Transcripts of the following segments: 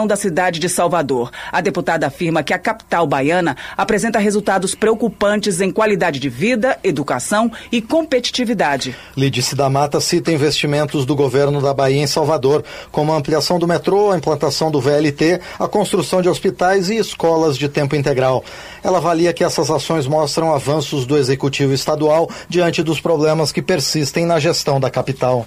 da cidade de Salvador. A deputada afirma que a capital baiana apresenta resultados preocupantes em qualidade de vida, educação e competitividade. Lídice da Mata cita investimentos do governo da Bahia em Salvador, como a ampliação do metrô, a implantação do VLT, a construção de hospitais e escolas de tempo integral. Ela avalia que essas ações mostram avanços do executivo estadual diante dos problemas que persistem na gestão da capital.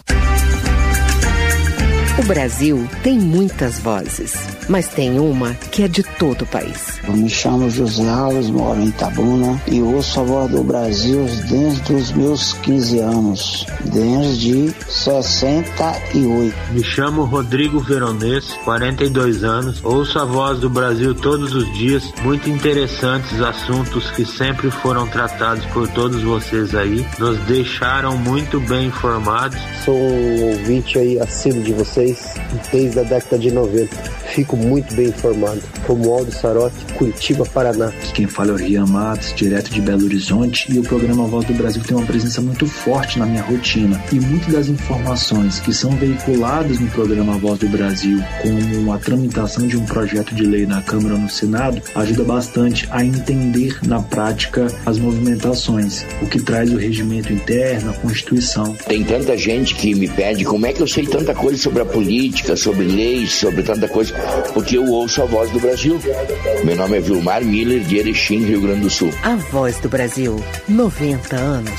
O Brasil tem muitas vozes, mas tem uma que é de todo o país. Eu me chamo José Alves, moro em Itabuna e ouço a voz do Brasil desde os meus 15 anos, desde 68. Me chamo Rodrigo Veronês, 42 anos, ouço a voz do Brasil todos os dias, muito interessantes assuntos que sempre foram tratados por todos vocês aí, nos deixaram muito bem informados. Sou um ouvinte aí assíduo de vocês desde a década de 90. Fico muito bem informado. Romualdo Sarotti, Curitiba, Paraná. Quem fala é o Rian Matos, direto de Belo Horizonte, e o programa Voz do Brasil tem uma presença muito forte na minha rotina. E muitas das informações que são veiculadas no programa Voz do Brasil, como a tramitação de um projeto de lei na Câmara ou no Senado, ajuda bastante a entender na prática as movimentações, o que traz o regimento interno, a Constituição. Tem tanta gente que me pede como é que eu sei tanta coisa sobre a política, sobre leis, sobre tanta coisa, porque eu ouço a Voz do Brasil. Meu nome é Vilmar Miller, de Erechim, Rio Grande do Sul. A Voz do Brasil, 90 anos.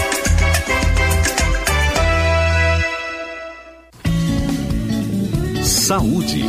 Saúde.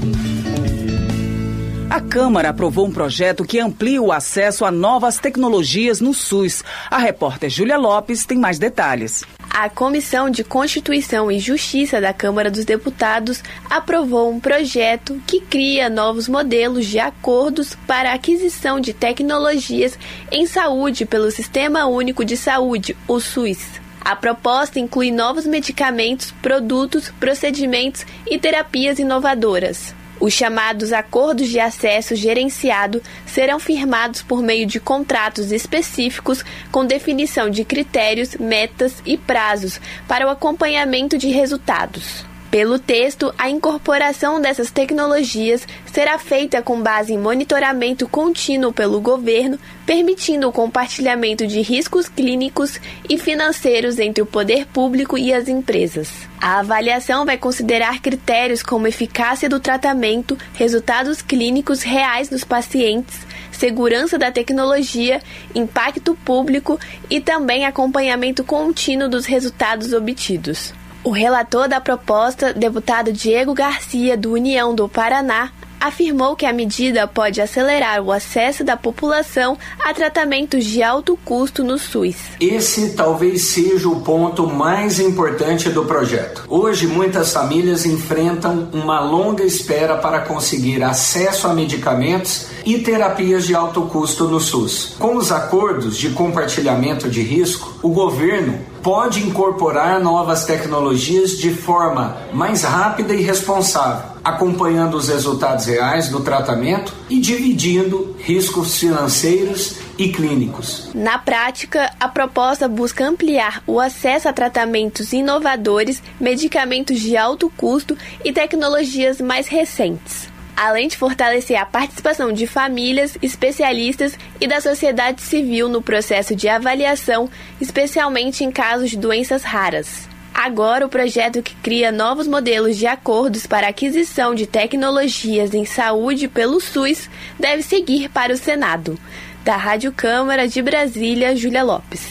A Câmara aprovou um projeto que amplia o acesso a novas tecnologias no SUS. A repórter Júlia Lopes tem mais detalhes. A Comissão de Constituição e Justiça da Câmara dos Deputados aprovou um projeto que cria novos modelos de acordos para a aquisição de tecnologias em saúde pelo Sistema Único de Saúde, o SUS. A proposta inclui novos medicamentos, produtos, procedimentos e terapias inovadoras. Os chamados acordos de acesso gerenciado serão firmados por meio de contratos específicos com definição de critérios, metas e prazos para o acompanhamento de resultados. Pelo texto, a incorporação dessas tecnologias será feita com base em monitoramento contínuo pelo governo, permitindo o compartilhamento de riscos clínicos e financeiros entre o poder público e as empresas. A avaliação vai considerar critérios como eficácia do tratamento, resultados clínicos reais nos pacientes, segurança da tecnologia, impacto público e também acompanhamento contínuo dos resultados obtidos. O relator da proposta, deputado Diego Garcia, do União do Paraná, afirmou que a medida pode acelerar o acesso da população a tratamentos de alto custo no SUS. Esse talvez seja o ponto mais importante do projeto. Hoje, muitas famílias enfrentam uma longa espera para conseguir acesso a medicamentos e terapias de alto custo no SUS. Com os acordos de compartilhamento de risco, o governo pode incorporar novas tecnologias de forma mais rápida e responsável, acompanhando os resultados reais do tratamento e dividindo riscos financeiros e clínicos. Na prática, a proposta busca ampliar o acesso a tratamentos inovadores, medicamentos de alto custo e tecnologias mais recentes, além de fortalecer a participação de famílias, especialistas e da sociedade civil no processo de avaliação, especialmente em casos de doenças raras. Agora, o projeto que cria novos modelos de acordos para a aquisição de tecnologias em saúde pelo SUS deve seguir para o Senado. Da Rádio Câmara de Brasília, Júlia Lopes.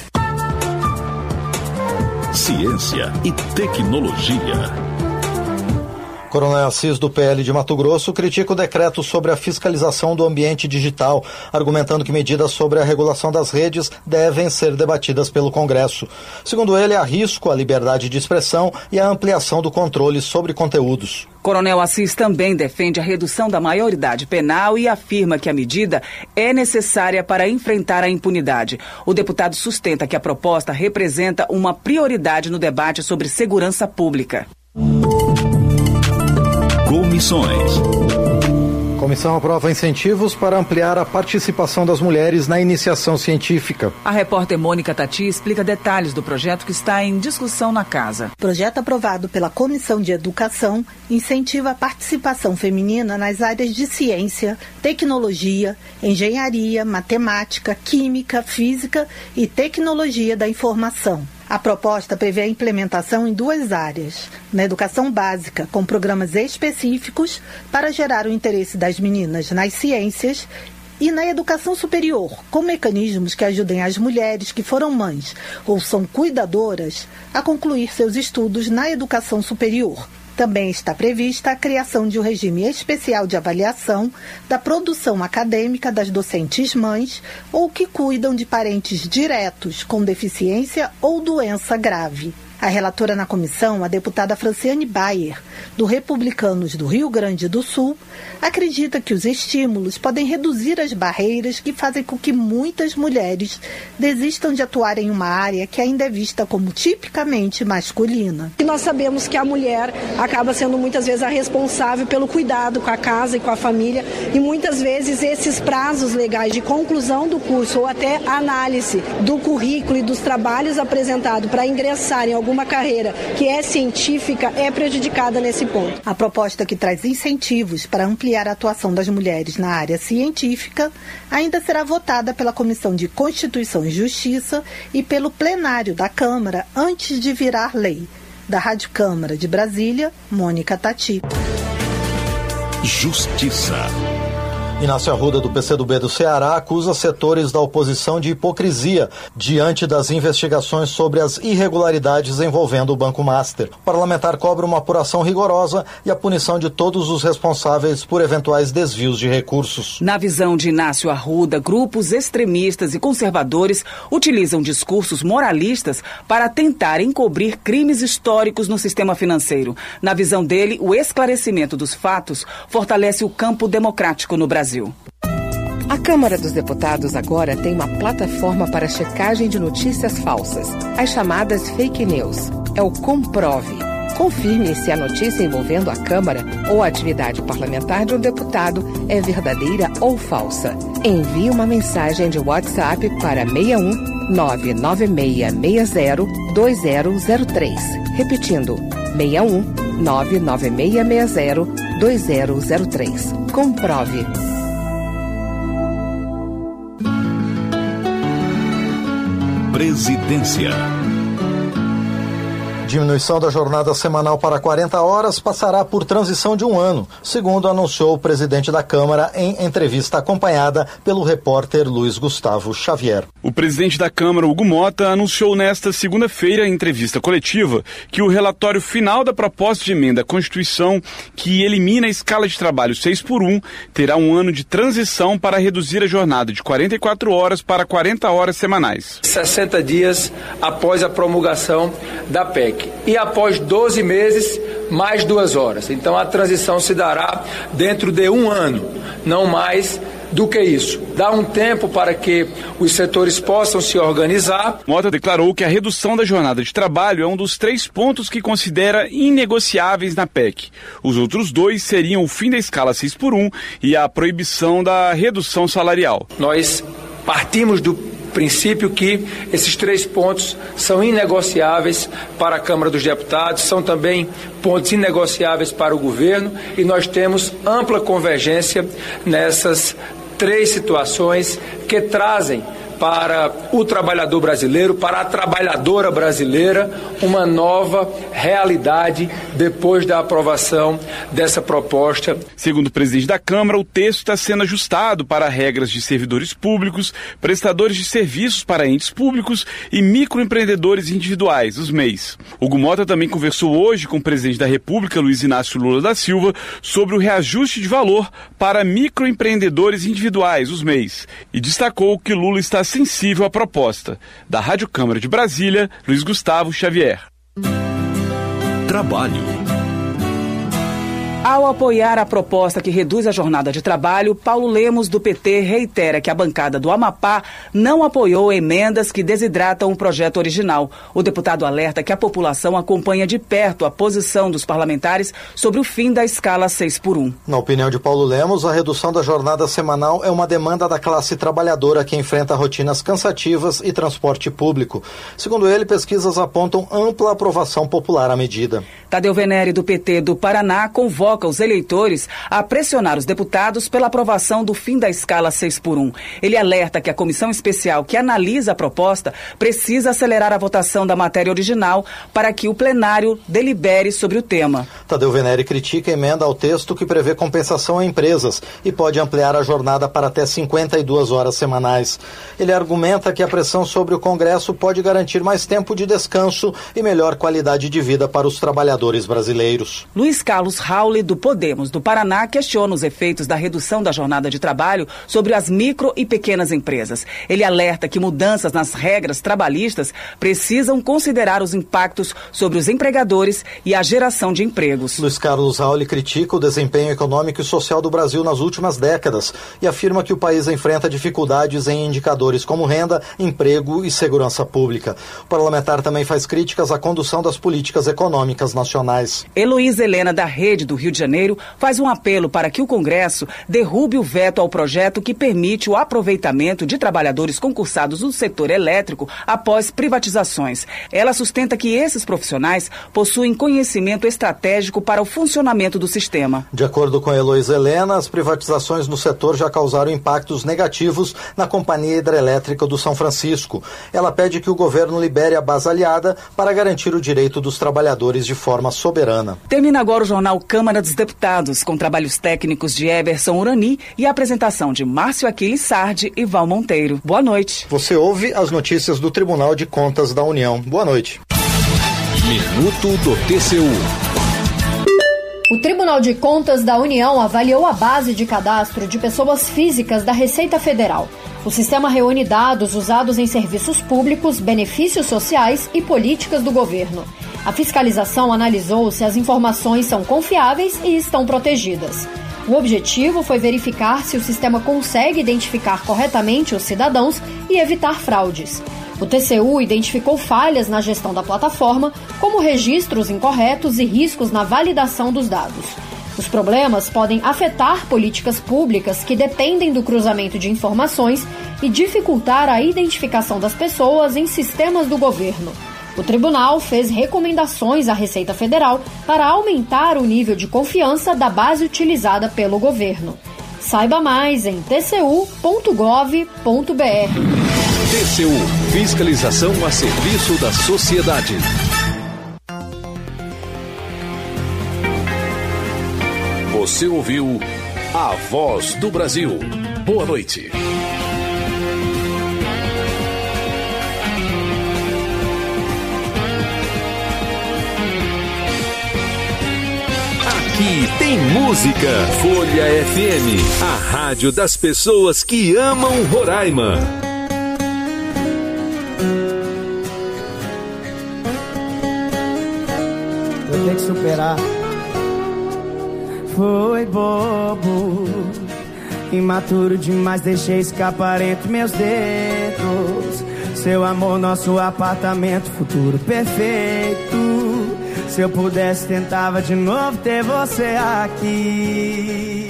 Ciência e tecnologia. Coronel Assis, do PL de Mato Grosso, critica o decreto sobre a fiscalização do ambiente digital, argumentando que medidas sobre a regulação das redes devem ser debatidas pelo Congresso. Segundo ele, há risco à liberdade de expressão e à ampliação do controle sobre conteúdos. Coronel Assis também defende a redução da maioridade penal e afirma que a medida é necessária para enfrentar a impunidade. O deputado sustenta que a proposta representa uma prioridade no debate sobre segurança pública. Comissões. Comissão aprova incentivos para ampliar a participação das mulheres na iniciação científica. A repórter Mônica Tati explica detalhes do projeto que está em discussão na casa. O projeto aprovado pela Comissão de Educação incentiva a participação feminina nas áreas de ciência, tecnologia, engenharia, matemática, química, física e tecnologia da informação. A proposta prevê a implementação em 2 áreas. Na educação básica, com programas específicos para gerar o interesse das meninas nas ciências, e na educação superior, com mecanismos que ajudem as mulheres que foram mães ou são cuidadoras a concluir seus estudos na educação superior. Também está prevista a criação de um regime especial de avaliação da produção acadêmica das docentes mães ou que cuidam de parentes diretos com deficiência ou doença grave. A relatora na comissão, a deputada Franciane Bayer, do Republicanos do Rio Grande do Sul, acredita que os estímulos podem reduzir as barreiras que fazem com que muitas mulheres desistam de atuar em uma área que ainda é vista como tipicamente masculina. E nós sabemos que a mulher acaba sendo muitas vezes a responsável pelo cuidado com a casa e com a família, e muitas vezes esses prazos legais de conclusão do curso ou até análise do currículo e dos trabalhos apresentados para ingressar em alguma carreira que é científica é prejudicada nesse ponto. A proposta que traz incentivos para ampliar a atuação das mulheres na área científica ainda será votada pela Comissão de Constituição e Justiça e pelo plenário da Câmara antes de virar lei. Da Rádio Câmara de Brasília, Mônica Tati. Justiça. Inácio Arruda, do PCdoB do Ceará, acusa setores da oposição de hipocrisia diante das investigações sobre as irregularidades envolvendo o Banco Master. O parlamentar cobra uma apuração rigorosa e a punição de todos os responsáveis por eventuais desvios de recursos. Na visão de Inácio Arruda, grupos extremistas e conservadores utilizam discursos moralistas para tentar encobrir crimes históricos no sistema financeiro. Na visão dele, o esclarecimento dos fatos fortalece o campo democrático no Brasil. A Câmara dos Deputados agora tem uma plataforma para checagem de notícias falsas, as chamadas fake news. É o Comprove. Confirme se a notícia envolvendo a Câmara ou a atividade parlamentar de um deputado é verdadeira ou falsa. Envie uma mensagem de WhatsApp para 61 99660 2003. Repetindo, 61 99660 2003. Comprove. Presidência. Diminuição da jornada semanal para 40 horas passará por transição de 1 ano, segundo anunciou o presidente da Câmara em entrevista acompanhada pelo repórter Luiz Gustavo Xavier. O presidente da Câmara, Hugo Mota, anunciou nesta segunda-feira, em entrevista coletiva, que o relatório final da proposta de emenda à Constituição, que elimina a escala de trabalho 6x1, terá 1 ano de transição para reduzir a jornada de 44 horas para 40 horas semanais. 60 dias após a promulgação da PEC. E após 12 meses, mais 2 horas. Então a transição se dará dentro de 1 ano, não mais do que isso. Dá um tempo para que os setores possam se organizar. Mota declarou que a redução da jornada de trabalho é um dos 3 pontos que considera inegociáveis na PEC. Os outros 2 seriam o fim da escala 6x1 e a proibição da redução salarial. Nós partimos do princípio que esses 3 pontos são inegociáveis para a Câmara dos Deputados, são também pontos inegociáveis para o governo e nós temos ampla convergência nessas 3 situações que trazem para o trabalhador brasileiro, para a trabalhadora brasileira, uma nova realidade depois da aprovação dessa proposta. Segundo o presidente da Câmara, o texto está sendo ajustado para regras de servidores públicos, prestadores de serviços para entes públicos e microempreendedores individuais, os MEIs. Hugo Mota também conversou hoje com o presidente da República, Luiz Inácio Lula da Silva, sobre o reajuste de valor para microempreendedores individuais, os MEIs, e destacou que Lula está sensível à proposta. Da Rádio Câmara de Brasília, Luiz Gustavo Xavier. Trabalho. Ao apoiar a proposta que reduz a jornada de trabalho, Paulo Lemos, do PT, reitera que a bancada do Amapá não apoiou emendas que desidratam o projeto original. O deputado alerta que a população acompanha de perto a posição dos parlamentares sobre o fim da escala 6x1. Na opinião de Paulo Lemos, a redução da jornada semanal é uma demanda da classe trabalhadora que enfrenta rotinas cansativas e transporte público. Segundo ele, pesquisas apontam ampla aprovação popular à medida. Tadeu Venere, do PT do Paraná, convoca os eleitores a pressionar os deputados pela aprovação do fim da escala 6x1. Ele alerta que a comissão especial que analisa a proposta precisa acelerar a votação da matéria original para que o plenário delibere sobre o tema. Tadeu Venere critica a emenda ao texto que prevê compensação a empresas e pode ampliar a jornada para até 52 horas semanais. Ele argumenta que a pressão sobre o Congresso pode garantir mais tempo de descanso e melhor qualidade de vida para os trabalhadores brasileiros. Luiz Carlos Rauli, do Podemos do Paraná, questiona os efeitos da redução da jornada de trabalho sobre as micro e pequenas empresas. Ele alerta que mudanças nas regras trabalhistas precisam considerar os impactos sobre os empregadores e a geração de empregos. Luiz Carlos Rauli critica o desempenho econômico e social do Brasil nas últimas décadas e afirma que o país enfrenta dificuldades em indicadores como renda, emprego e segurança pública. O parlamentar também faz críticas à condução das políticas econômicas nacionais. Heloísa Helena, da Rede do Rio de Janeiro, faz um apelo para que o Congresso derrube o veto ao projeto que permite o aproveitamento de trabalhadores concursados no setor elétrico após privatizações. Ela sustenta que esses profissionais possuem conhecimento estratégico para o funcionamento do sistema. De acordo com Heloísa Helena, as privatizações no setor já causaram impactos negativos na Companhia Hidrelétrica do São Francisco. Ela pede que o governo libere a base aliada para garantir o direito dos trabalhadores de forma soberana. Termina agora o jornal Câmara dos Deputados, com trabalhos técnicos de Everson Urani e a apresentação de Márcio Aquiles Sardi e Val Monteiro. Boa noite. Você ouve as notícias do Tribunal de Contas da União. Boa noite. Minuto do TCU. O Tribunal de Contas da União avaliou a base de cadastro de pessoas físicas da Receita Federal. O sistema reúne dados usados em serviços públicos, benefícios sociais e políticas do governo. A fiscalização analisou se as informações são confiáveis e estão protegidas. O objetivo foi verificar se o sistema consegue identificar corretamente os cidadãos e evitar fraudes. O TCU identificou falhas na gestão da plataforma, como registros incorretos e riscos na validação dos dados. Os problemas podem afetar políticas públicas que dependem do cruzamento de informações e dificultar a identificação das pessoas em sistemas do governo. O tribunal fez recomendações à Receita Federal para aumentar o nível de confiança da base utilizada pelo governo. Saiba mais em tcu.gov.br. TCU, fiscalização a serviço da sociedade. Você ouviu A Voz do Brasil. Boa noite. Aqui tem música. Folha FM, a rádio das pessoas que amam Roraima. Eu tenho que superar. Foi bobo, imaturo demais, deixei escapar entre meus dedos. Seu amor, nosso apartamento, futuro perfeito. Se eu pudesse, tentava de novo ter você aqui.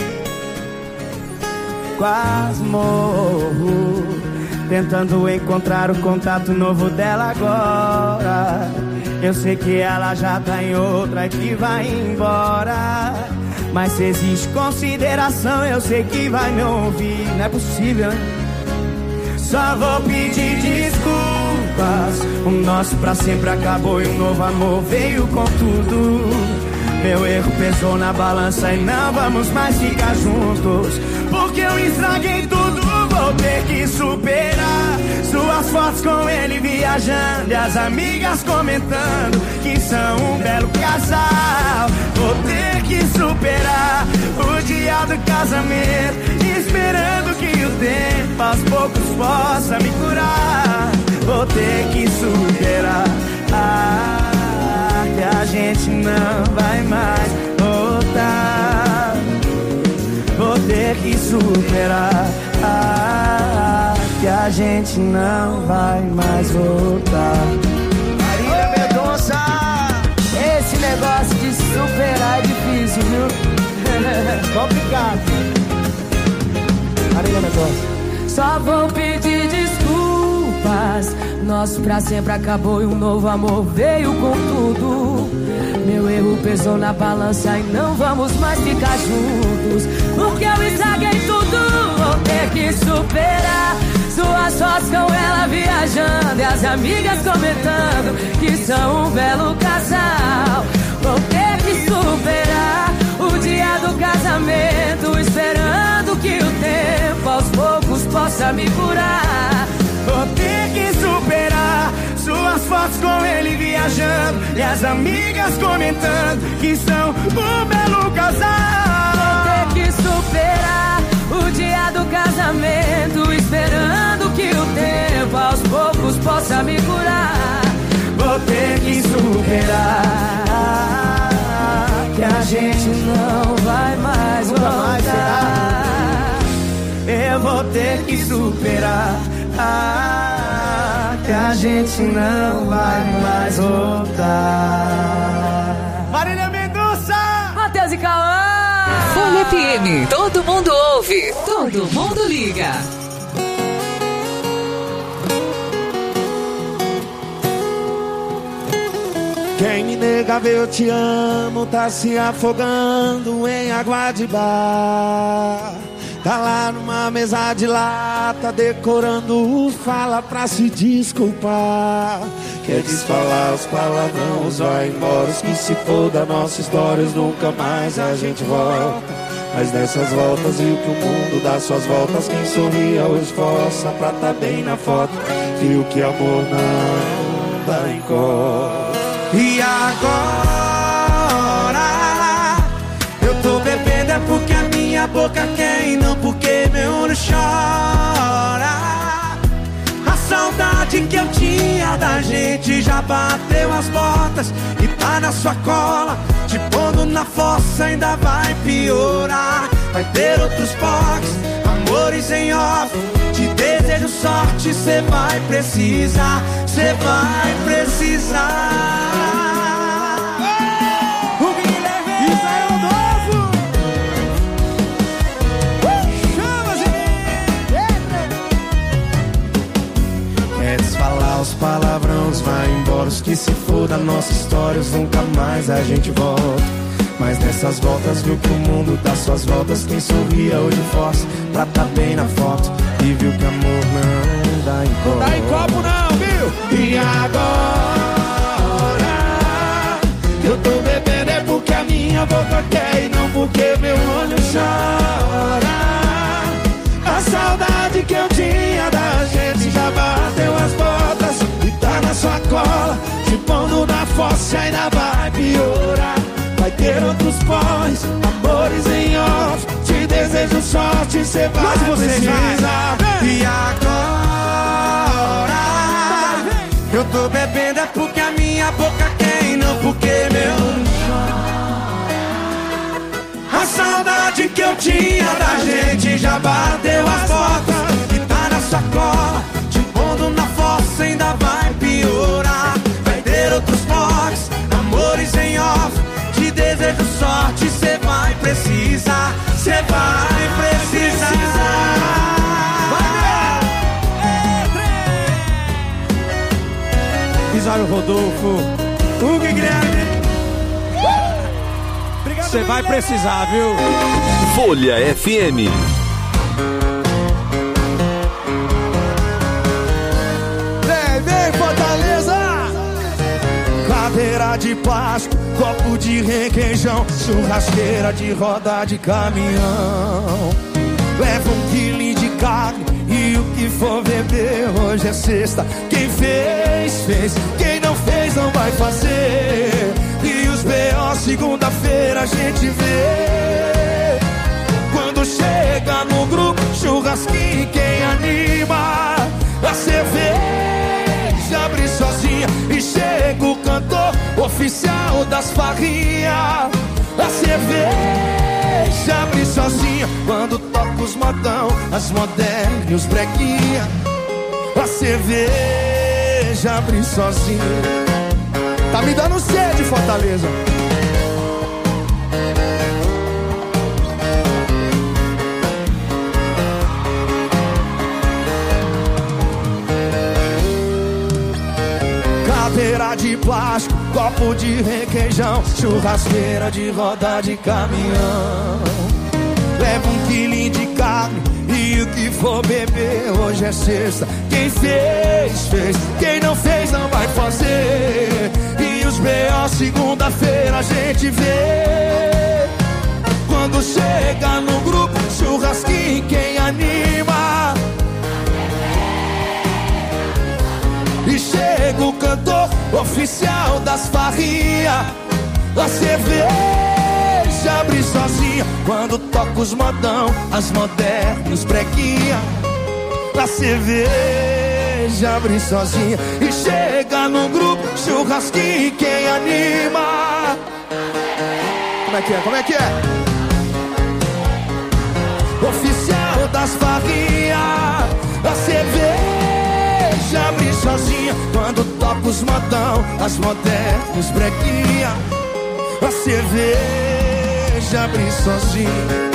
Quase morro, tentando encontrar o contato novo dela agora. Eu sei que ela já tá em outra e que vai embora. Mas se existe consideração, eu sei que vai me ouvir. Não é possível, hein? Só vou pedir desculpas. O nosso pra sempre acabou e um novo amor veio com tudo. Meu erro pesou na balança e não vamos mais ficar juntos. Porque eu estraguei tudo, vou ter que superar. Suas fotos com ele viajando e as amigas comentando que são um belo casal. Vou ter que superar o dia do casamento, esperando que o tempo aos poucos possa me curar. Vou ter que superar, que a gente não vai mais voltar. vou ter que superar, que a gente não vai mais voltar. Marília Mendonça, esse negócio de superar é difícil, viu? Complicado. Marília Mendonça. Só vou pedir desculpas. Nosso pra sempre acabou e um novo amor veio com tudo. Meu erro pesou na balança e não vamos mais ficar juntos, porque eu estraguei tudo. Vou ter que superar suas fotos com ela viajando e as amigas comentando que são um belo casal. Vou ter que superar o dia do casamento, esperando que o tempo aos poucos possa me curar. Vou ter que superar suas fotos com ele viajando e as amigas comentando que são um belo casal. Vou ter que superar o dia do casamento, esperando que o tempo aos poucos possa me curar. Vou ter que superar, que a gente não vai mais voltar. Eu vou ter que superar, que a gente não vai mais voltar. Marília Mendonça, Matheus e Cauã. Folha FM, todo mundo ouve, todo mundo liga. Quem me nega ver eu te amo tá se afogando em água de bar. Tá lá numa mesa de lata decorando fala pra se desculpar. Quer desfalar os palavrões, vai embora, os que se for da nossa história, nunca mais a gente volta. Mas nessas voltas viu que o mundo dá suas voltas, quem sorria hoje esforça pra tá bem na foto. Viu que amor não dá em cor. E agora eu tô bebendo é porque a minha boca quer e não porque meu olho chora. A saudade que eu tinha da gente já bateu as portas e tá na sua cola, te pondo na fossa ainda vai piorar. Vai ter outros pocs, amores em off, te desejo sorte, cê vai precisar, cê vai precisar. Os palavrões, vai embora, os que se for da nossa história, nunca mais a gente volta. Mas nessas voltas viu que o mundo dá suas voltas, quem sorria hoje força pra tá bem na foto. E viu que amor não dá em copo. Dá em copo não, viu? E agora eu tô bebendo é porque a minha boca quer e não porque meu olho chora. A saudade que eu tinha da gente já bateu as botas e tá na sua cola, te pondo na fossa ainda vai piorar. Vai ter outros pós, amores em off, te desejo sorte, cê vai precisar. E agora eu tô bebendo é porque a minha boca quer e não porque meu olho chora. A saudade que eu tinha da gente já bateu as portas e tá na sua cola, te pondo na fossa ainda vai piorar. Vai ter outros pocs, amores em off, te desejo sorte, cê vai precisar, cê vai precisar. Isório Rodolfo, Hugo e Guilherme. Você vai precisar, viu? Folha FM. Vem, Fortaleza! Cadeira de plástico, copo de requeijão, churrasqueira de roda de caminhão. Leva 1 quilo de carne e o que for beber. Hoje é sexta, quem fez, fez. Quem não fez, não vai fazer. E os B.O. segunda-feira a gente vê. Quando chega no grupo, churrasquinho, quem anima? A cerveja abre sozinha e chega o cantor oficial das farrinhas. A cerveja abre sozinha quando toca os modão, as modernas e os breguinha. A cerveja abre sozinha. Tá me dando sede, Fortaleza. Cadeira de plástico, copo de requeijão, churrasqueira de roda de caminhão. Leva 1 quilinho de carne e o que for beber. Hoje é sexta, quem fez, fez. Quem não fez, não vai fazer. E os B.O. segunda-feira a gente vê. Quando chega no grupo, churrasquinho, quem anima. E chega o cantor oficial das farrias. A cerveja abre sozinha quando toca os modão, as modernas breguinha. A cerveja abre sozinha e chega no grupo, churrasquinho, quem anima. Como é que é? Como é que é? Oficial das farrias. A cerveja abre sozinha quando toca os modão, as modernas breguinha. A cerveja abre sozinha.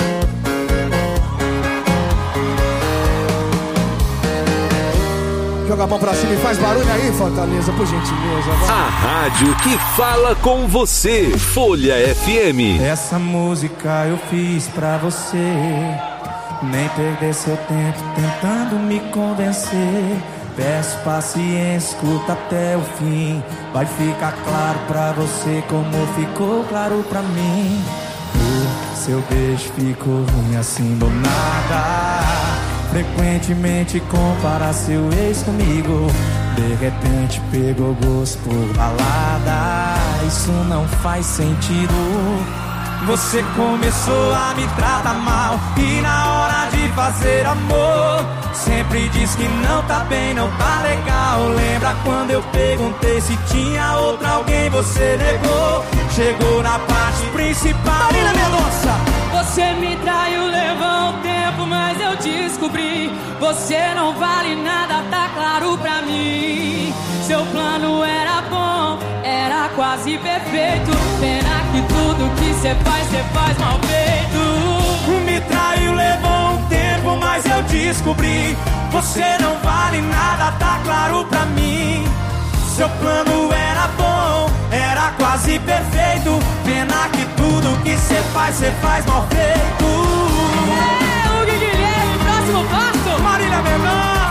Joga a mão pra cima e faz barulho aí, Fortaleza, por gentileza. Vai. A rádio que fala com você, Folha FM. Essa música eu fiz pra você. Nem perder seu tempo tentando me convencer. Peço paciência, escuta até o fim. Vai ficar claro pra você como ficou claro pra mim. Seu beijo ficou ruim assim do nada. Frequentemente compara seu ex comigo. De repente pegou gosto por balada. Isso não faz sentido. Você começou a me tratar mal e na hora de fazer amor sempre diz que não tá bem, não tá legal. Lembra quando eu perguntei se tinha outra alguém, você negou. Chegou na parte principal. Marina Mendonça. Você me traiu, levou um tempo, mas eu descobri. Você não vale nada, tá claro pra mim. Seu plano era bom, era quase perfeito. Pena que tudo que cê faz mal feito. Me traiu, levou um tempo, mas eu descobri. Você não vale nada, tá claro pra mim. Seu plano era bom, era quase perfeito. Pena que tudo que cê faz mal feito. É, o Guilherme, próximo passo. Marília Mendonça.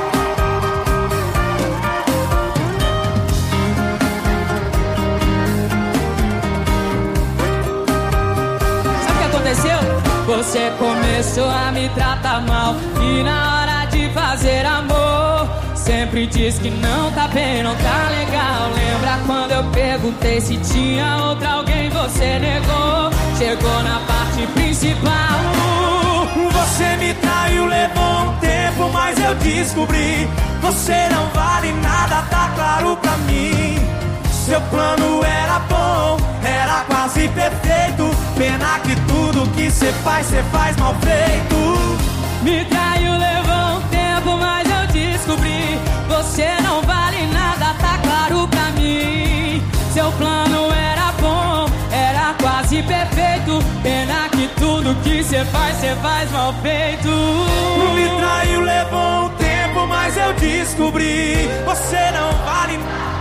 Você começou a me tratar mal e na hora de fazer amor sempre diz que não tá bem, não tá legal. Lembra quando eu perguntei se tinha outra alguém, você negou. Chegou na parte principal. Você me traiu, levou um tempo, mas eu descobri. Você não vale nada, tá claro pra mim. Seu plano era bom, era quase perfeito. Pena que tudo que cê faz mal feito. Me traiu, levou um tempo, mas eu descobri. Você não vale nada, tá claro pra mim. Seu plano era bom, era quase perfeito. Pena que tudo que cê faz mal feito. Me traiu, levou um tempo, mas eu descobri. Você não vale nada.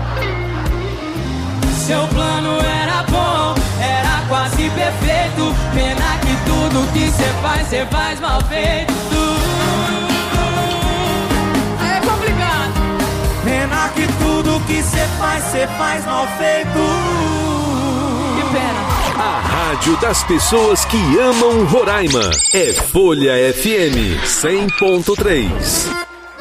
Seu plano era bom, era quase perfeito. Pena que tudo que cê faz mal feito. É complicado. Pena que tudo que cê faz mal feito. Que pena. A rádio das pessoas que amam Roraima é Folha FM 100.3.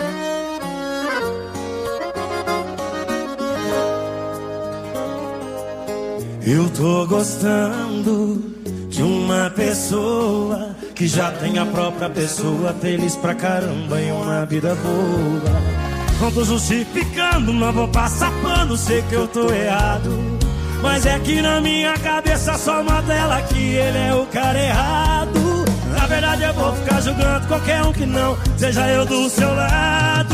Eu tô gostando de uma pessoa que já tem a própria pessoa, feliz pra caramba e uma vida boa. Não tô justificando, não vou passar pano, sei que eu tô errado. Mas é que na minha cabeça só mata ela que ele é o cara errado. Na verdade eu vou ficar julgando qualquer um que não seja eu do seu lado.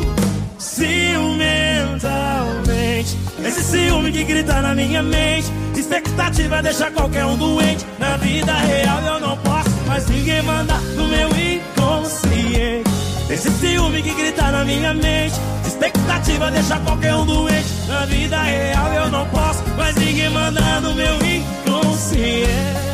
Ciumentalmente, esse ciúme que grita na minha mente. Expectativa deixa qualquer um doente. Na vida real eu não posso, mas ninguém manda no meu inconsciente. Esse ciúme que grita na minha mente. Expectativa deixa qualquer um doente. Na vida real eu não posso, mas ninguém manda no meu inconsciente.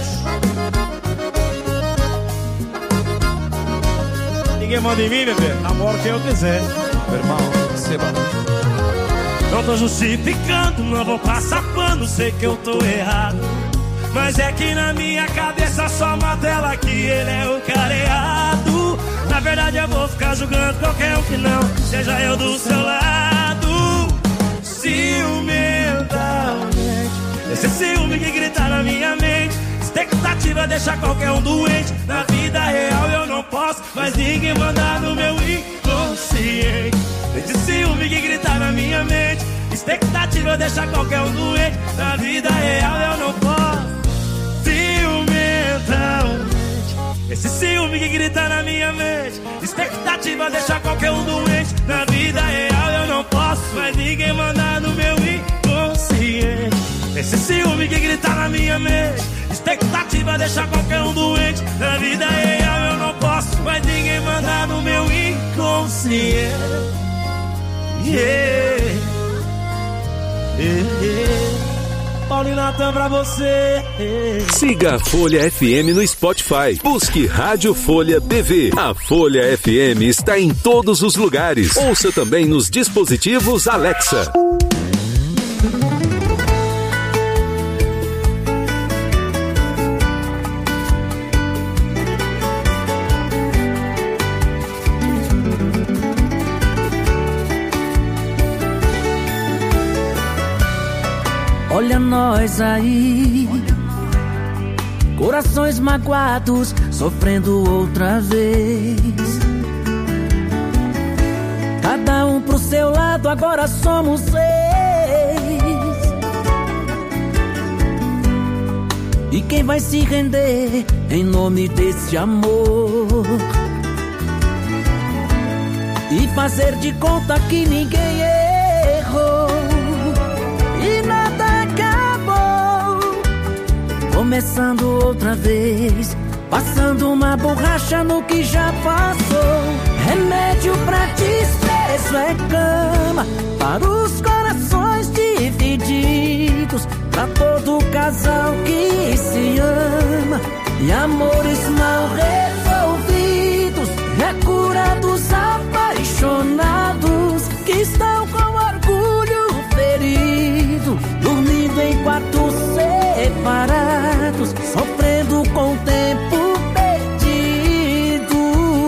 Ninguém manda em mim, bebê. Namoro quem eu quiser. Meu irmão, receba. Não tô justificando, não vou passar pano, sei que eu tô errado. Mas é que na minha cabeça só mata ela que ele é o cara errado. Na verdade eu vou ficar julgando qualquer um que não seja eu do seu lado. Ciumentalmente, esse ciúme que grita na minha mente. Expectativa deixa qualquer um doente. Na vida real eu não posso, mas ninguém manda no meu inconsciente. Esse ciúme que grita na minha mente. Expectativa deixa qualquer um doente. Na vida real eu não posso. Ciumentalmente, esse ciúme que grita na minha mente. Expectativa deixa qualquer um doente. Na vida real eu não posso, mas ninguém manda no meu inconsciente. Esse ciúme que grita na minha mente. Expectativa deixa qualquer um doente. Na vida real eu não posso, mas ninguém manda no meu inconsciente. Yeah. Yeah, yeah. Paulo Natan pra você. Siga a Folha FM no Spotify. Busque Rádio Folha BV. A Folha FM está em todos os lugares. Ouça também nos dispositivos Alexa. Olha nós aí, corações magoados, sofrendo outra vez. Cada um pro seu lado, agora somos 6. E quem vai se render em nome desse amor? E fazer de conta que ninguém errou. E nada acabou, começando outra vez, passando uma borracha no que já passou. Remédio pra desprezo é cama para os corações divididos, pra todo casal que se ama. E amores mal resolvidos é a cura dos apaixonados que estão com orgulho ferido, dormindo em quartos separados, sofrendo com o tempo perdido.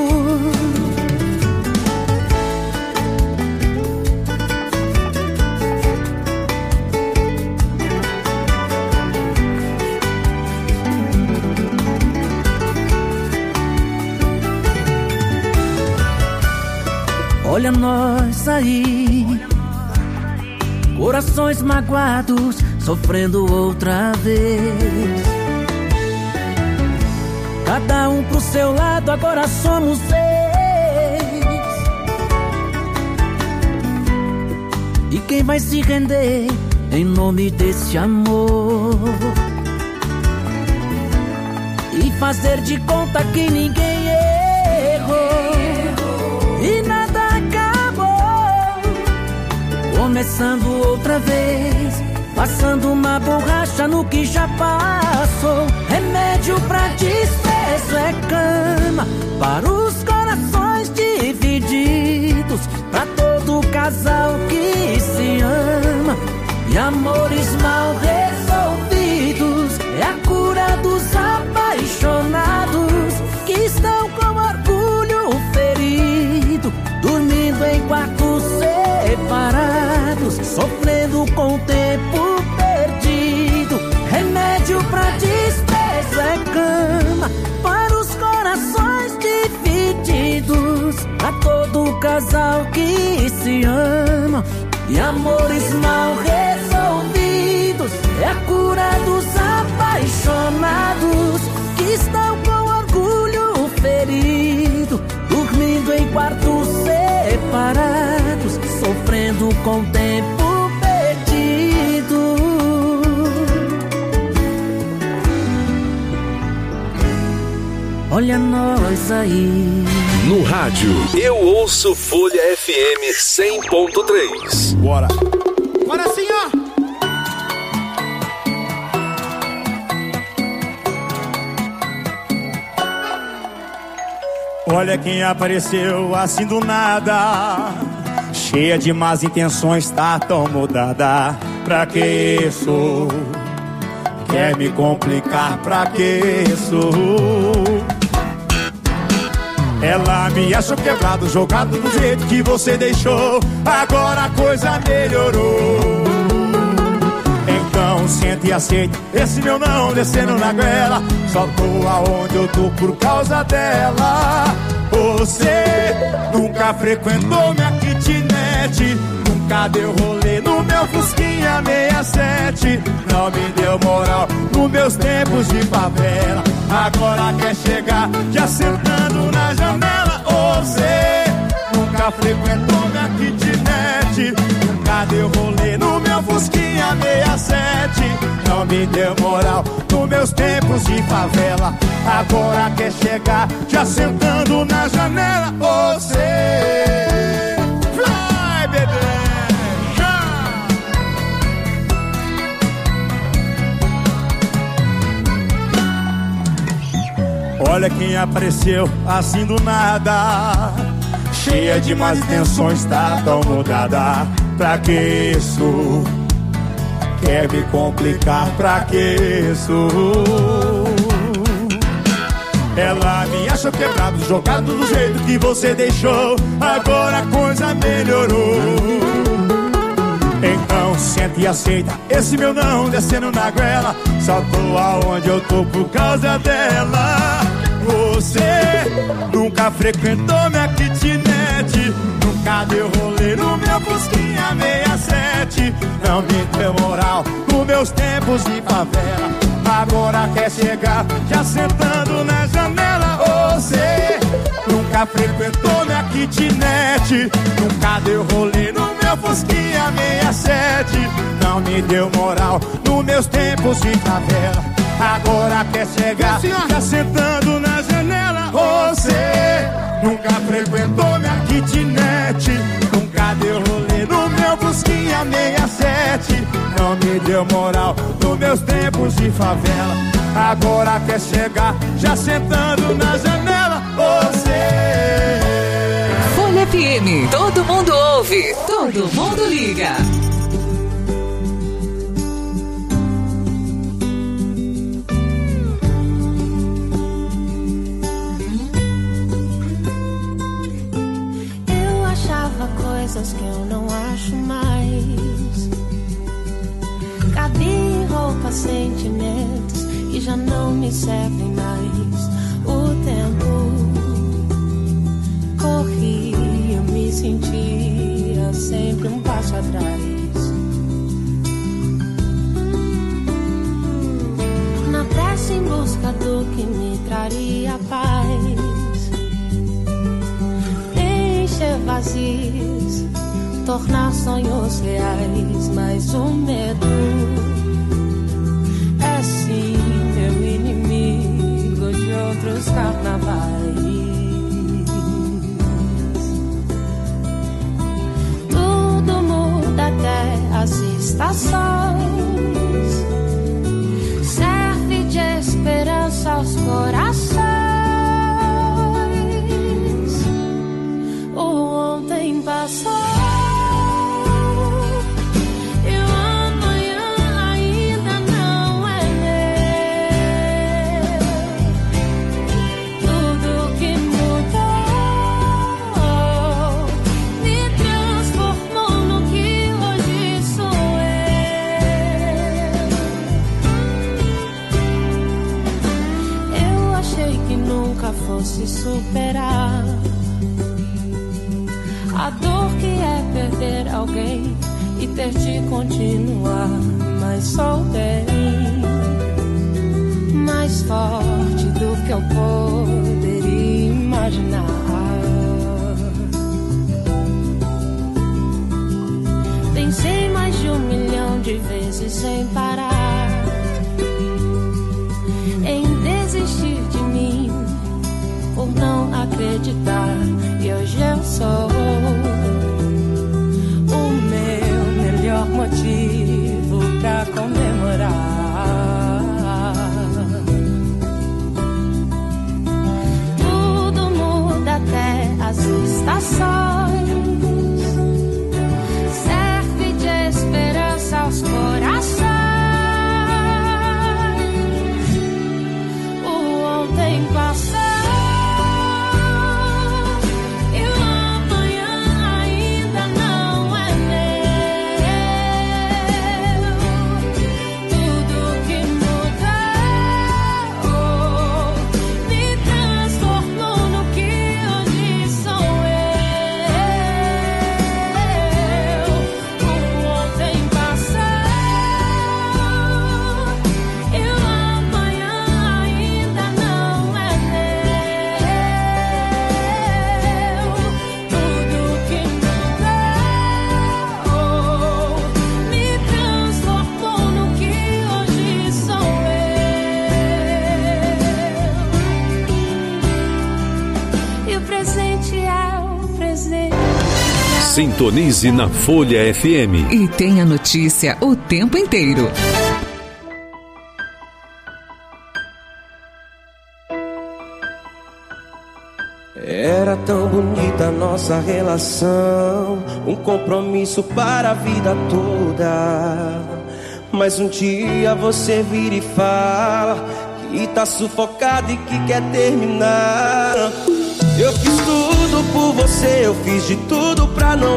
Olha nós aí, corações magoados, sofrendo outra vez. Cada um pro seu lado, agora somos 6. E quem vai se render em nome desse amor? E fazer de conta que ninguém errou. E nada acabou, começando outra vez, passando uma borracha no que já passou. Remédio pra desprezo é cama para os corações divididos, pra todo casal que se ama. E amores mal resolvidos é a cura dos apaixonados que estão com orgulho ferido, dormindo em quartos separados, sofrendo com o tempo perdido. Remédio pra desprezo é cama para os corações divididos, pra todo casal que se ama. E amores mal resolvidos com o tempo perdido. Olha nós aí. No rádio, eu ouço Folha FM 100.3. Bora. Bora sim, ó. Olha quem apareceu assim do nada, cheia de más intenções, tá tão mudada. Pra que isso? Quer me complicar, pra que isso? Ela me achou quebrado, jogado do jeito que você deixou. Agora a coisa melhorou. Então senta e aceita esse meu não descendo na goela. Só tô aonde eu tô por causa dela. Você nunca frequentou minha kitnet, nunca deu rolê no meu Fusquinha 67. Não me deu moral nos meus tempos de favela. Agora quer chegar já sentando na janela. Você nunca frequentou minha kitnet, nunca deu rolê no meu Fusquinha 67. Não me deu moral nos meus tempos de favela. Agora quer chegar já sentando na janela. Você vai, bebê. Olha quem apareceu assim do nada, cheia de más intenções, tá tão mudada. Pra que isso? Quer me complicar, pra que isso? Ela me achou quebrado, jogado do jeito que você deixou. Agora a coisa melhorou. Então senta e aceita esse meu não descendo na goela. Só tô aonde eu tô por causa dela. Você nunca frequentou minha kitnet, nunca deu rolê no meu Fusquinha 67. Não me deu moral nos meus tempos de favela. Agora quer chegar já sentando na janela. Você nunca frequentou minha kitnet, nunca deu rolê no meu Fusquinha 67. Não me deu moral nos meus tempos de favela. Agora quer chegar já sentando na janela. Você nunca frequentou minha kitnet, nunca deu rolê no meu Fusquinha 67. Não me deu moral nos meus tempos de favela. Agora quer chegar já sentando na janela. Você Folha FM, todo mundo ouve, todo mundo liga. Coisas que eu não acho mais. Cabia em roupas, sentimentos que já não me servem mais. O tempo corria, me sentia sempre um passo atrás. Na pressa em busca do que me traria paz. Vazios, tornar sonhos reais, mas o medo é sim meu inimigo de outros carnavais. Tudo muda até as estações, serve de esperança aos corações. Passou e o amanhã ainda não é meu. Tudo que mudou me transformou no que hoje sou eu. Eu achei que nunca fosse superar a dor que é perder alguém e ter de continuar, mas sou bem mais forte do que eu poderia imaginar. sem parar, em desistir de mim por não acreditar. E hoje eu sou o meu melhor motivo pra comemorar. Tudo muda até as estações, serve de esperança aos corações. O ontem passou, Sintonize na Folha FM e tenha notícia o tempo inteiro. Era tão bonita a nossa relação, um compromisso para a vida toda. Mas um dia você vira e fala que tá sufocado e que quer terminar. Eu fiz tudo por você, eu fiz de tudo pra não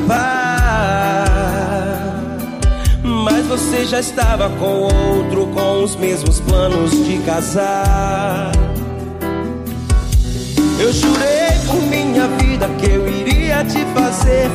acabar. Mas você já estava com outro, com os mesmos planos de casar. Eu jurei por minha vida que eu iria te fazer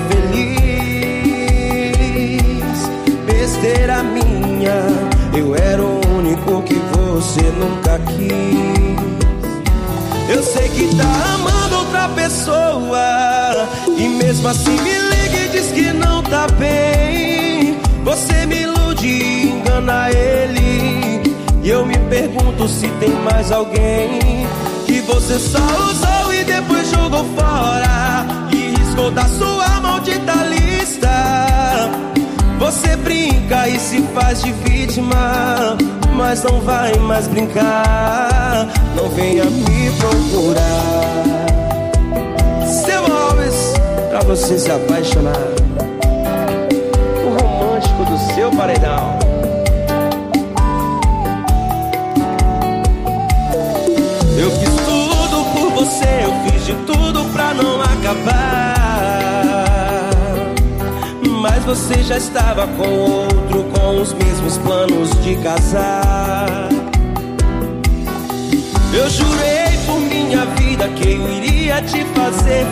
feliz. Besteira minha, eu era o único que você nunca quis. Eu sei que tá amando outra pessoa e mesmo assim me liga e diz que não tá bem. Você me ilude e engana ele, e eu me pergunto se tem mais alguém que você só usou e depois jogou fora e riscou da sua maldita lista. Você brinca e se faz de vítima, mas não vai mais brincar. Não venha me procurar. Seu Alves, pra você se apaixonar, o romântico do seu paredão. Eu fiz tudo por você, eu fiz de tudo pra não acabar. Mas você já estava com outro, com os mesmos planos de casar. Eu jurei por minha vida que eu iria te fazer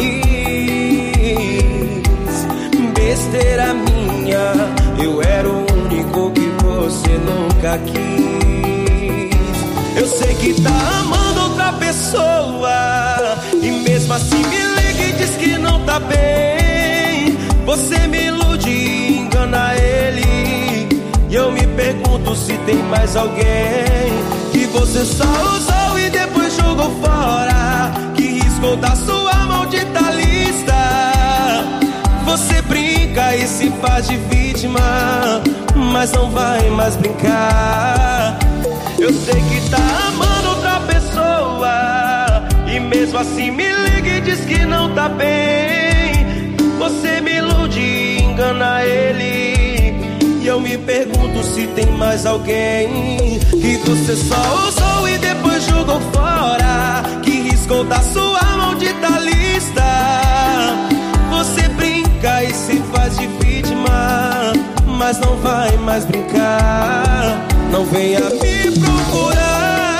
feliz. Besteira minha, eu era o único que você nunca quis. Eu sei que tá amando outra pessoa e mesmo assim me liga e diz que não tá bem. Você me ilude e engana ele, e eu me pergunto se tem mais alguém que você só usou e depois jogou fora, que riscou da sua maldita lista. Você brinca e se faz de vítima, mas não vai mais brincar. Eu sei que tá amando outra pessoa e mesmo assim me liga e diz que não tá bem. Você me ilude e engana ele, e eu me pergunto se tem mais alguém que você só usou e depois jogou fora, que riscou da sua maldita lista. Você brinca e se faz de vítima, mas não vai mais brincar. Não venha me procurar.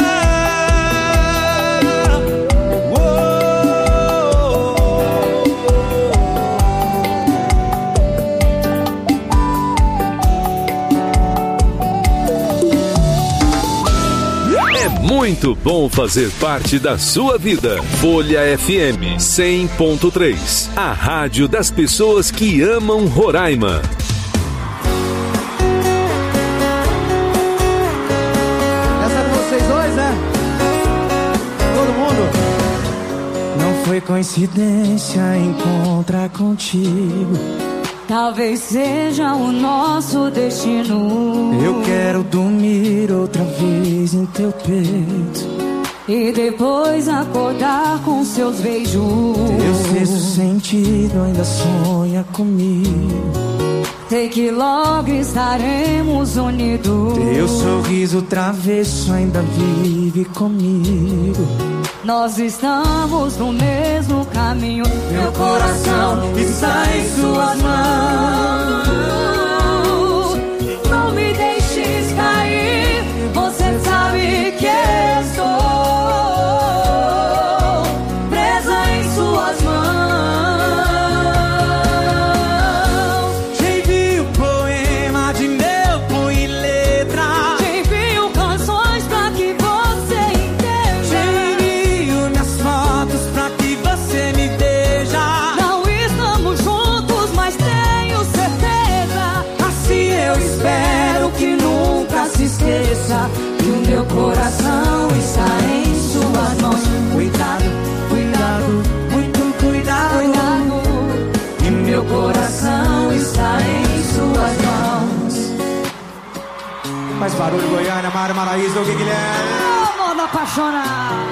Muito bom fazer parte da sua vida. Folha FM 100.3, a rádio das pessoas que amam Roraima. foi coincidência encontrar contigo. Talvez seja o nosso destino. Eu quero dormir outra vez em teu peito e depois acordar com seus beijos. Teu sexto sentido ainda sonha comigo. Sei que logo estaremos unidos. Teu sorriso travesso ainda vive comigo. Nós estamos no mesmo caminho. Meu coração está em suas mãos. Não me deixes cair. Você sabe que estou presa em suas mãos. Te envio poema de meu punho e letra. Te envio canções pra que você entenda. Te envio minhas fotos pra que você me veja. Não estamos juntos, mas tenho certeza. Assim eu espero que nunca se esqueça que o meu coração está em suas mãos. Cuidado, cuidado, muito cuidado, Cuidado. e meu coração está em suas mãos. Mais barulho, Goiânia, Mário Maraíza, o Guilherme. Modo apaixonado.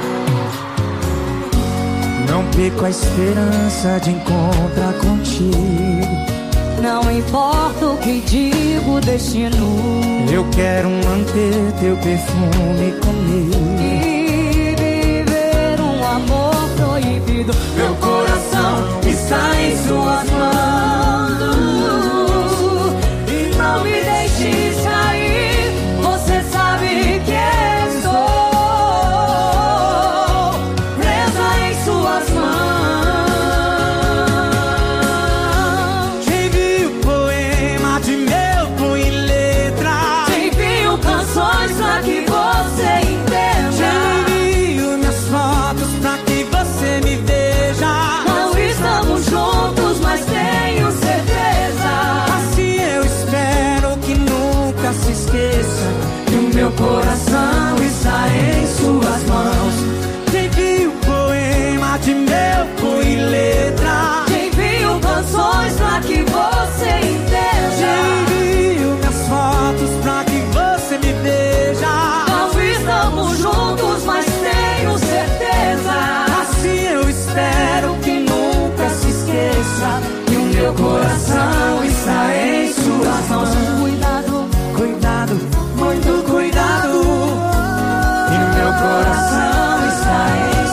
Não perco a esperança de encontrar contigo. Não importa o que digo, o destino. Eu quero manter teu perfume comigo E viver um amor proibido. Meu coração está em suas mãos. E não me deixes cair. Você sabe que estou presa em suas mãos. Te envio poema de meu punho e letra. Te envio canções pra que você entenda. Te envio minhas fotos pra que você me veja. Não estamos juntos, mas tenho certeza. Assim eu espero que nunca se esqueça que o meu coração está em suas mãos. Te envio poema de meu punho e letra. Te envio canções pra que você Te entenda. envio minhas fotos pra que você me veja. Não estamos juntos, mas tenho certeza. Assim eu espero que nunca se esqueça que o meu coração está em suas mãos. Cuidado, Cuidado, muito cuidado. E meu coração está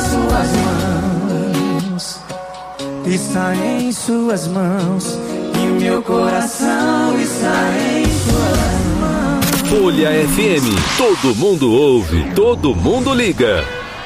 em suas mãos. Está em suas mãos. E o meu coração está em suas mãos. Folha FM. Todo mundo ouve, todo mundo liga.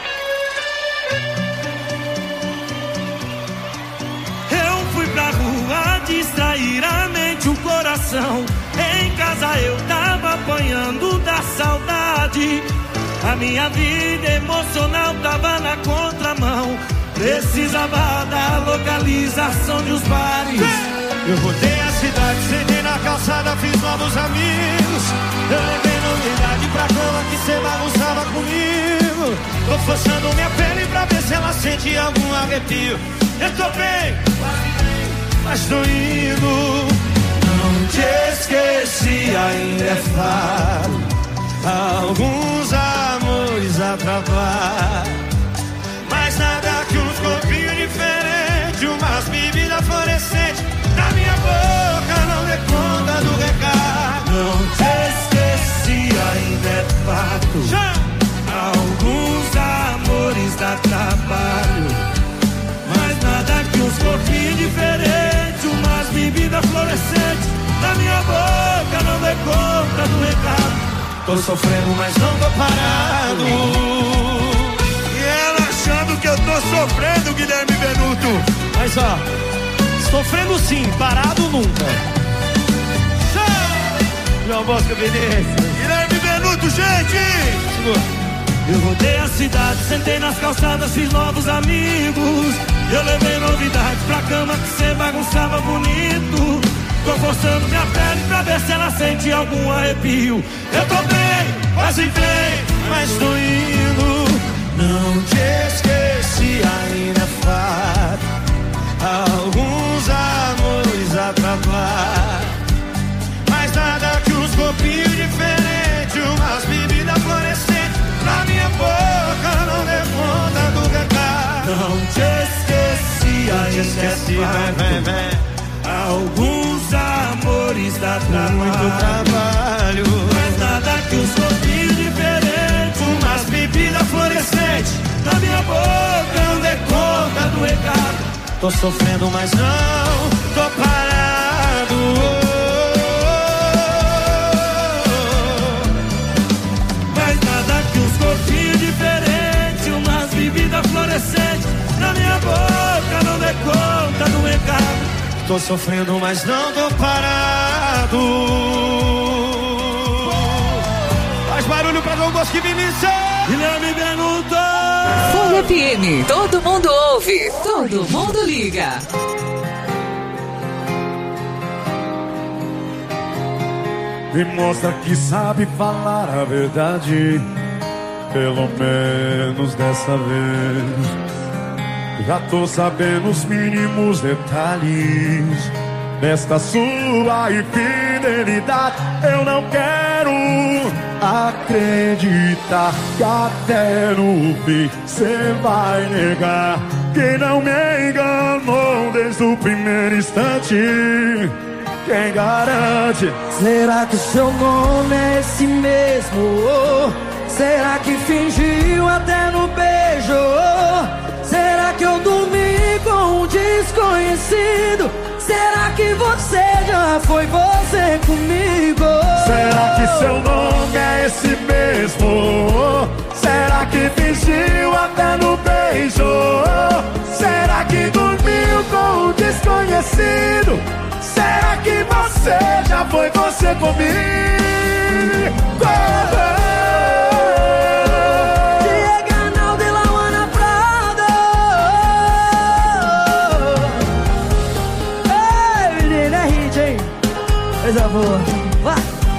Eu fui pra rua distrair a mente, o coração. Em casa eu tava apanhando da saudade. A minha vida emocional tava na contramão. Precisava da localização de os bares. Eu rodei a cidade, sentei na calçada, fiz novos amigos. Eu levei novidade pra cama que cê bagunçava comigo. Tô forçando minha pele pra ver se ela sente algum arrepio. Eu tô bem, mas tô indo. Não te esqueci, ainda é faro. Alguns amores atrapalham, mas nada que uns corpinhos diferentes, umas bebidas fluorescentes. Na minha boca não dê conta do recado. Não te esqueci, ainda é fato. Alguns amores dá trabalho, mas nada que uns corpinhos diferentes, umas bebidas fluorescentes. Na minha boca não dê conta do recado. Tô sofrendo, mas não tô parado. E ela achando que eu tô sofrendo, Guilherme Benuto. Mas ó, sofrendo sim, parado nunca. João Bosco Veneza. Guilherme Benuto, gente! Eu rodei a cidade, sentei nas calçadas, fiz novos amigos. Eu levei novidades pra cama que cê bagunçava bonito. Tô forçando minha pele pra ver se ela sente algum arrepio. Eu tô bem, quase bem, mas tô indo. Não te esqueci, ainda faz. te esqueci, vem. Alguns amores dá trabalho, muito trabalho. Mas nada que os corpinhos diferentes, umas bebidas fluorescentes na minha boca, não dê conta do recado. Tô sofrendo, mas não tô parado. Mas nada que os corpinhos diferentes, umas bebidas fluorescentes na minha boca, não dê conta do recado. Tô sofrendo, mas não tô parado. Faz barulho pra Dom Bosco e Vinícius. Guilherme perguntou. Folha FM, todo mundo ouve, todo mundo liga. Me mostra que sabe falar a verdade, pelo menos dessa vez. Já tô sabendo os mínimos detalhes desta sua infidelidade. Eu não quero acreditar que até no fim cê vai negar que não me enganou desde o primeiro instante. Quem garante? Será que o seu nome é esse mesmo? Será que fingiu até no beijo? Será que eu dormi com um desconhecido? Será que você já foi você comigo? Será que seu nome é esse mesmo? Será que fingiu até no beijo? Será que dormiu com um desconhecido? Será que você já foi você comigo? Coisa boa, vai!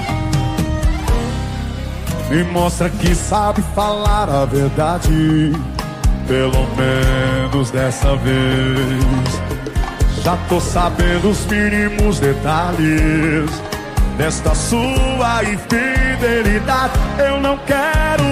Me mostra que sabe falar a verdade, pelo menos dessa vez. Já tô sabendo os mínimos detalhes desta sua infidelidade. Eu não quero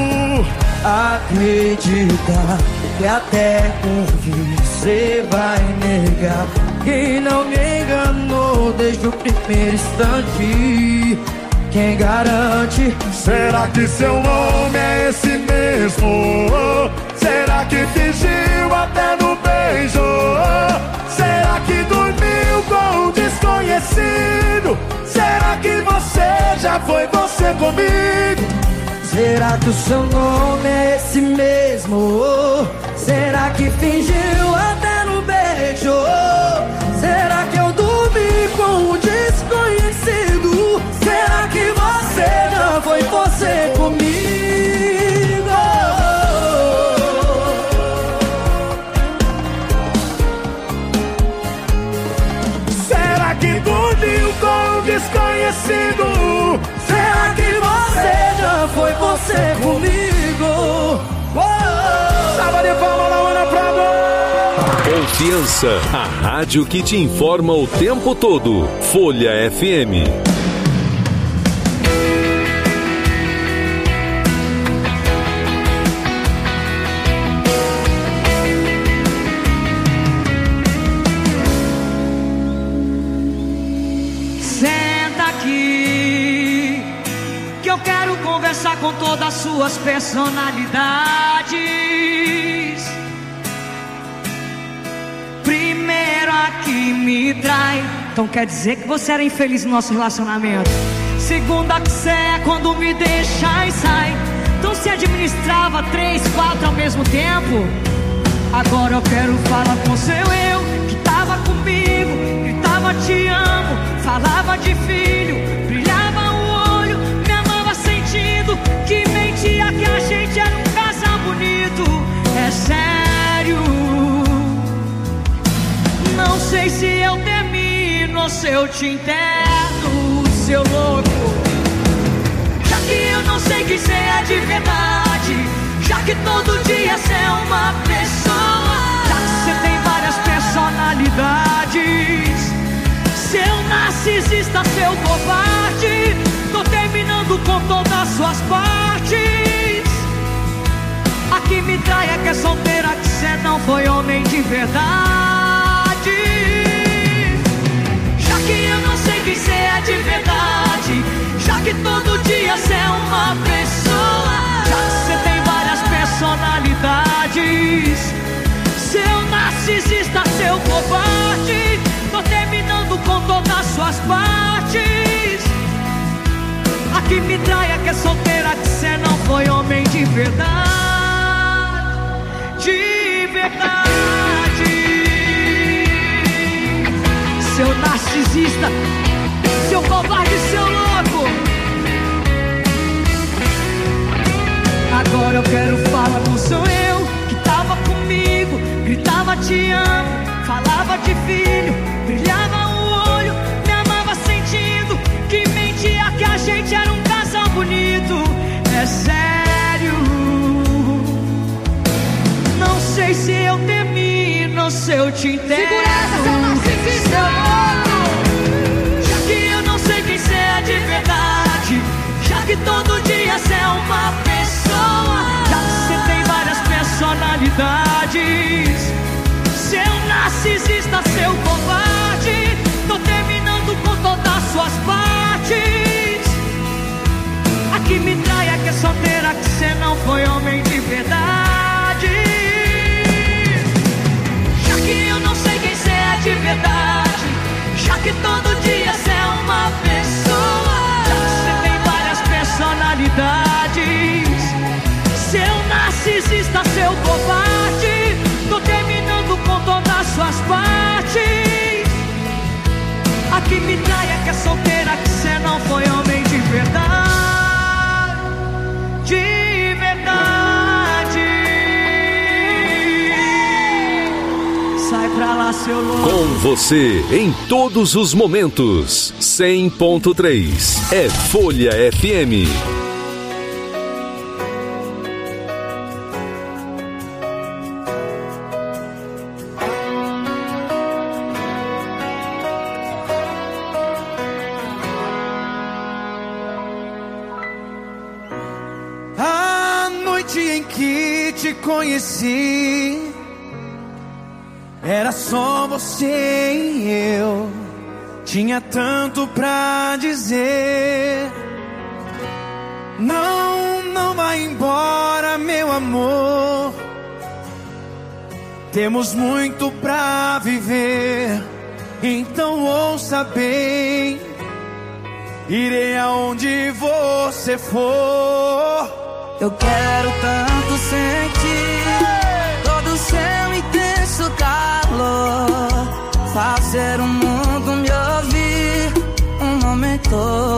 acreditar que até por fim você vai negar que não me enganou desde o primeiro instante. Quem garante? Será que seu nome é esse mesmo? Será que fingiu até no beijo? Será que dormiu com um desconhecido? Será que você já foi você comigo? Será que o seu nome é esse mesmo? Será que fingiu até no beijo? Será que eu dormi com um desconhecido? Será que você já foi você comigo? Será que dormiu com um desconhecido? Será que você já foi você comigo? Salva de palmas na Ana Prado. Confiança, a rádio que te informa o tempo todo. Folha FM. Senta aqui, que eu quero conversar com todas as suas personalidades. Primeiro a que me trai, então quer dizer que você era infeliz no nosso relacionamento. Segunda que você é quando me deixa e sai, então se administrava 3, 4 ao mesmo tempo. Agora eu quero falar com seu eu, que tava comigo, gritava te amo, falava de filho, brilhava o olho, me amava sentindo que mentia que a gente era um casal bonito. É sério, não sei se eu termino ou se eu te enterro, seu louco. Já que eu não sei que cê é de verdade, já que todo dia cê é uma pessoa, já que cê tem várias personalidades, seu narcisista, seu covarde, tô terminando com todas as suas partes. A que me trai é que é solteira, que cê não foi homem de verdade. Já que eu não sei quem cê é de verdade, já que todo dia cê é uma pessoa, já que cê tem várias personalidades, seu narcisista, seu covarde, tô terminando com todas as suas partes. A que me trai, a que é solteira, que cê não foi homem de verdade. De verdade. Seu narcisista, seu covarde, seu louco. Agora eu quero falar com sou eu, que tava comigo, gritava te amo, falava de filho, brilhava o olho, me amava sentindo que mentia que a gente era um casal bonito. É sério, não sei se eu termino, se eu te entendo. Segura essa, seu narcisista. Já que eu não sei quem cê é de verdade, já que todo dia cê é uma pessoa, já que cê tem várias personalidades, seu narcisista, seu covarde, tô terminando com todas as suas partes. A que me trai, a que é solteira, que cê não foi homem de verdade. Já que eu não sei quem cê é de verdade, já que todo dia cê é uma pessoa, já que cê tem várias personalidades, seu narcisista, seu covarde, tô terminando com todas as suas partes. A que me trai, a que é solteira, que cê não foi homem de verdade. De verdade. Sai pra lá, seu louco. Com você em todos os momentos. 100.3 é Folha FM. Conheci, era só você e eu, tinha tanto pra dizer. Não, não vai embora, meu amor, temos muito pra viver, então ouça bem, irei aonde você for. Eu quero tanto sentir todo o seu intenso calor, fazer o mundo me ouvir um momento.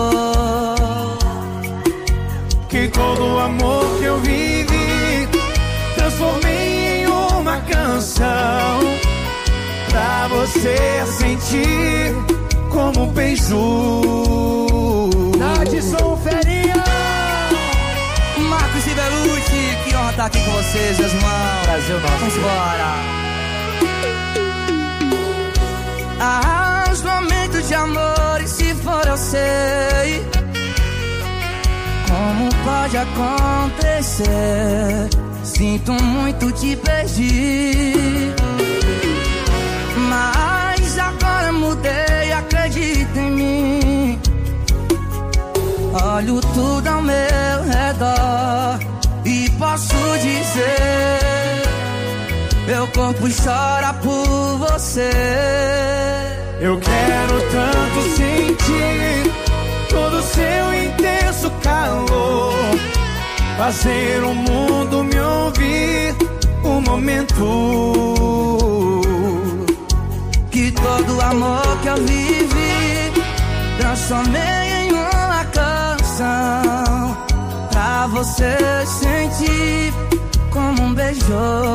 Que todo o amor que eu vivi transformei em uma canção, pra você sentir como um beijo. Nadson Ferinha, Marcos e Belucci, que honra estar aqui com vocês, meus irmãos. Brasil nosso. Vamos embora. Os momentos de amor, e se for eu sei como pode acontecer. Sinto muito te perder, mas agora mudei, acredita em mim. Olho tudo ao meu redor e posso dizer, meu corpo chora por você. Eu quero tanto sentir todo o seu intenso calor, fazer o mundo me ouvir um momento. Que todo o amor que eu vivi transformei em uma canção, pra você sentir como um beijo.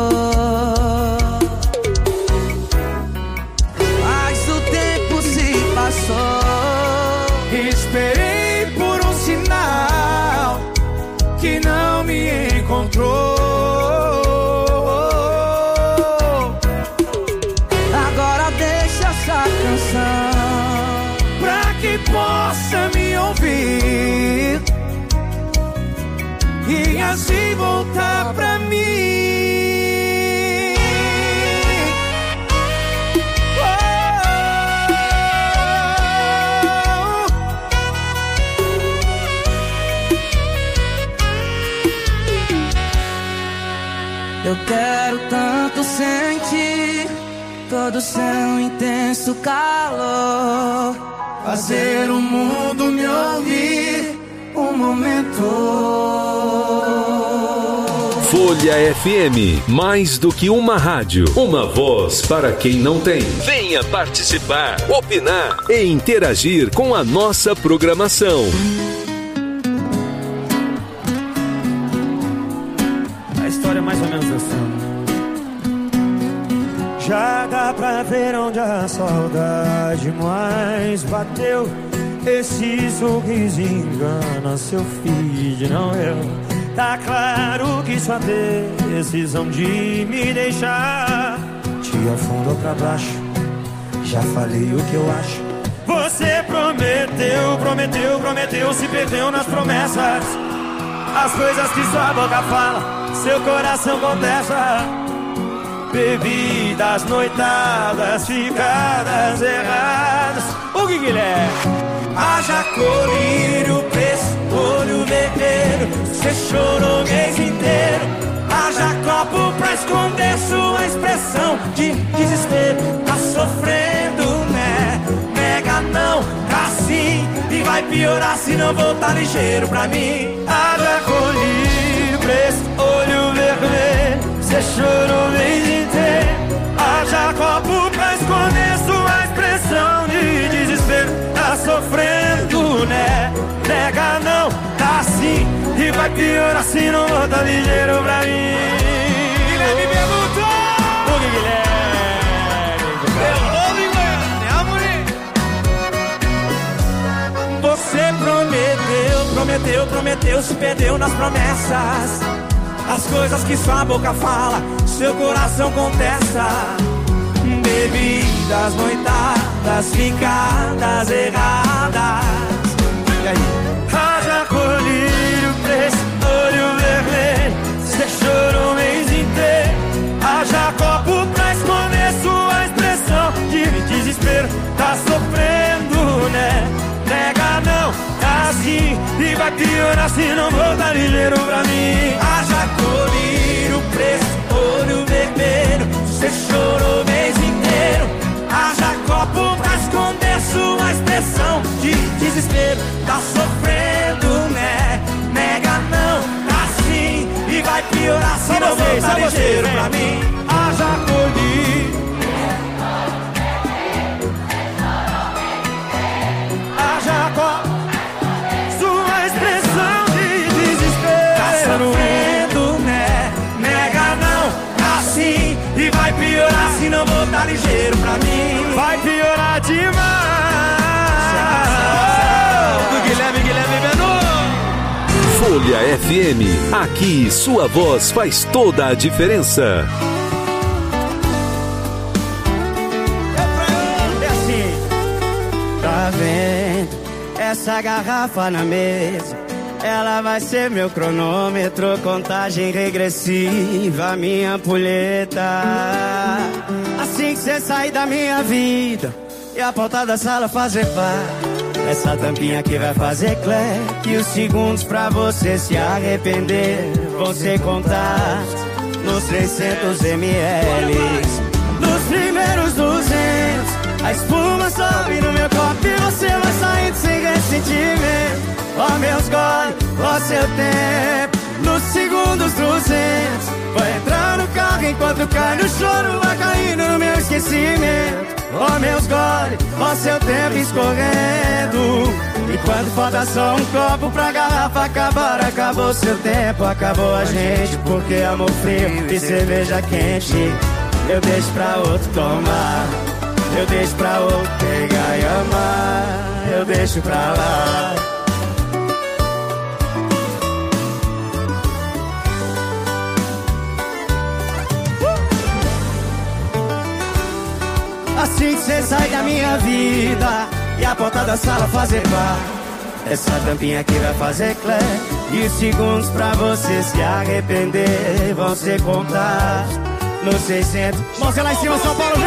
Mas o tempo se passou, esperei por um sinal que não me encontrou. Agora deixa essa canção pra que possa me ouvir e assim voltar pra mim. todo céu intenso calor, fazer o mundo me ouvir um momento. Folha FM, mais do que uma rádio, uma voz para quem não tem. Venha participar, opinar e interagir com a nossa programação. A história é mais ou menos assim. Já dá pra ver onde a saudade mais bateu. Esse sorriso engana seu feed, não eu. Tá claro que sua decisão de me deixar te afundou pra baixo. Já falei o que eu acho. Você prometeu, se perdeu nas promessas. As coisas que sua boca fala, seu coração contesta. Bebidas, noitadas, ficadas erradas. O que Guilherme? Haja colírio, preço, olho vermelho. Você chorou o mês inteiro. Haja copo pra esconder sua expressão de desespero. Tá sofrendo, né? Nega não, tá sim. E vai piorar se não voltar ligeiro pra mim. Haja colírio, preço, olho vermelho. Você chorou o mês inteiro. Haja copo pra esconder sua expressão de desespero. Tá sofrendo, né? Nega não, tá sim. E vai piorar se não volta ligeiro pra mim. Guilherme perguntou. O que Guilherme? Você prometeu, se perdeu nas promessas. As coisas que sua boca fala, seu coração contesta. Bebidas, noitadas, ficadas erradas. E aí? Haja colírio, preço, olho vermelho. Você chorou o mês inteiro. Haja copo pra esconder sua expressão de desespero. Tá sofrendo, né? Nega não, tá assim. E vai piorar se não voltar ligeiro pra mim. Haja colírio, preço, olho vermelho. Você chorou o mês inteiro. Haja copo pra esconder sua expressão de desespero. Tá sofrendo, né? Nega não, tá sim. E vai piorar se não voltar ligeiro pra mim. Haja colírio. Haja copo. Sua expressão de desespero. Tá sofrendo, né? Nega não, tá sim. E vai piorar se não voltar ligeiro pra mim. Vai piorar demais. Do Guilherme Menor. Folha FM, aqui sua voz faz toda a diferença. É assim. Tá vendo essa garrafa na mesa? Ela vai ser meu cronômetro, contagem regressiva, minha ampulheta. Assim que cê sair da minha vida e a pauta da sala fazer parte, essa tampinha aqui vai fazer clack. E os segundos pra você se arrepender vão ser contados nos 300 ml. Nos primeiros 200, a espuma sobe no meu copo e você vai saindo sem ressentimento. Ó meus goles, ó seu tempo. Nos segundos 200, vai entrar no carro enquanto cai no choro, vai caindo no meu esquecimento. Ó meus goles, ó seu tempo escorrendo. E quando falta só um copo pra garrafa acabar, acabou seu tempo, acabou a gente. Porque amor frio e cerveja quente eu deixo pra outro tomar. Eu deixo pra outro pegar e amar. Eu deixo pra lá. Assim que cê sai da minha vida e a porta da sala fazer par, essa tampinha aqui vai fazer clack. E os segundos pra você se arrepender vão ser contados nos 600. Mostra lá em cima, São Paulo, vem!